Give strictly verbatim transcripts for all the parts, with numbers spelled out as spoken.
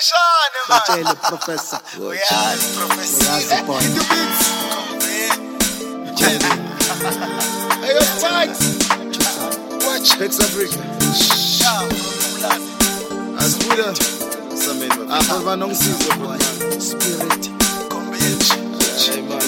Batshele professor. Uyazi professor. Uyazi boy. In the beats. Hey, yo, tags. Watch. Tex Africa. Asibuda. Samemba. Apha nongisizo bro. Spirit. Kombethi. Hey man.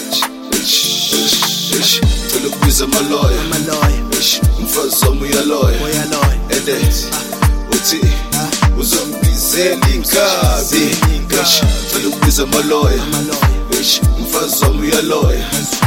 Tulubiza maloya Maloya. Mfazi wami uyaloya Uyaloya. Ede uthi uzongibizela inkabi Tulubiza maloya Mfazi wami uyaloya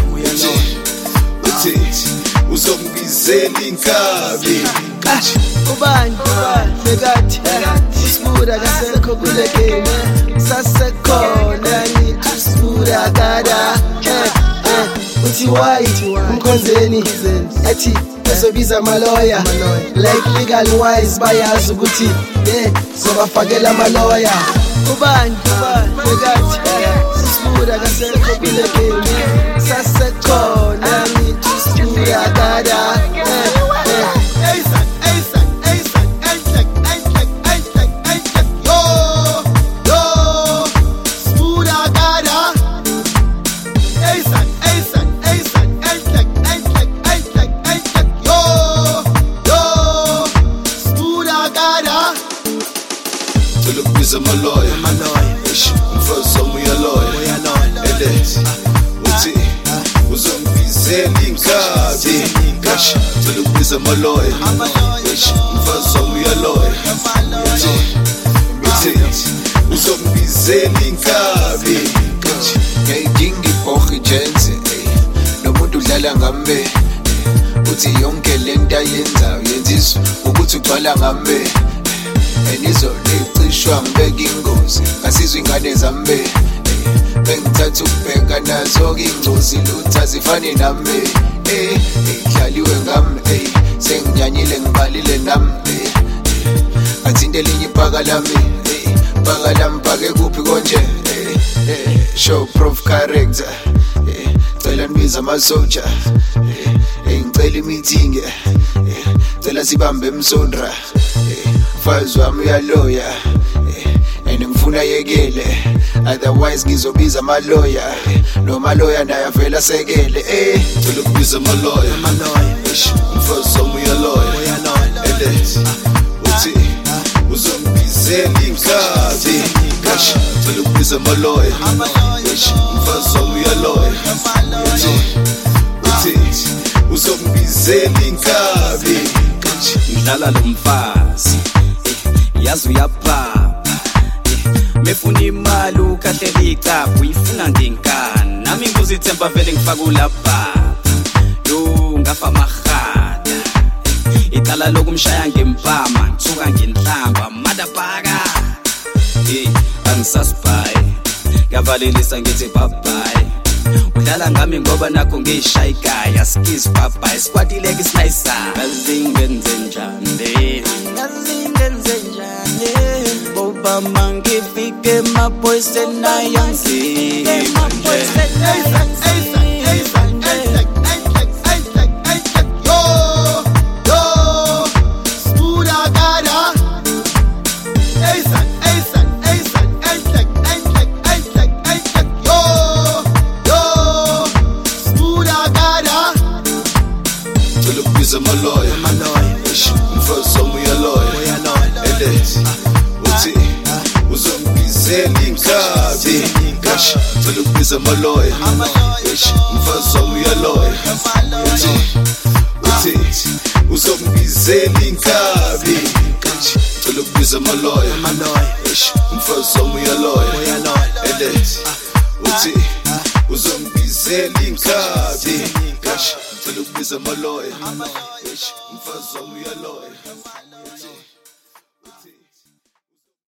Uthi uzongibizela inkabi Ubani Fekathi Usibuda kasekho kule game Sasekhona nithi usibuda kada Uthi why umkhonzeni ethi esobiza maloya like legal wise bayazi ukuthi eh sobafakela maloya ubani Fekathi usibuda kasekho kule game Sasekhona nithi usibuda kada Tulubiza maloya Mfazi wami uyaloya Ede uthi uzongibizela inkabi Tulubiza maloya Mfazi wami uyaloya Uthi uzongibizela inkabi Ngiyayidinga ibhoki jenze nomuntu udlala ngame uthi yonke lento ayenzayo yenziswa ukuthi ugcwala ngame Enizo lecishwa ngibeka ingozi asizwe ingane zami bengithatha ukubheka nazo ingcozi lutha zifane nami eh idlaliwe ngami eh senginyanyile ngibalile nami athinte linye ibhaka lami eh bhaka lami bhake kuphi konje eh show proof character eh cela nibiza ama soldier eh ngicela meeting eh cela sibambe emsondra Mfazi wami uyaloya and ngifuna yekele otherwise ngizobiza maloya no maloya naye avela sekele eh Tulubiza maloya Mfazi wami uyaloya Ede uthi uzongibizela inkabi Tulubiza maloya Mfazi wami uyaloya Uthi uzongibizela inkabi Ngidlala lo mfazi yazi uyapapa mefuna imali ukhathela icaphu uyifuna ngenkani nami ngizithemba vele ngifaka ulapha yo ngafa mahata icala lokumshaya ngempama ngithuka ngenhlamba madabhaka hey angisasibhayi ngavalelisa ngithi bye bye udlala ngami ngoba nakho ngishaya igaya skis bye bye squadileke isnayisa ngazingenze njani ngazingenze njani boba mangifike my boys and I am see my boys and I am see Tulubiza maloya Mfazi wami uyaloya Ede uthi uzongibizela inkabi Tulubiza maloya Mfazi wami uyaloya Uthi uzongibizela inkabi Tulubiza maloya Mfazi wami uyaloya Ede uthi uzongibizela inkabi Tulubiza maloya Mfazi wami uyaloya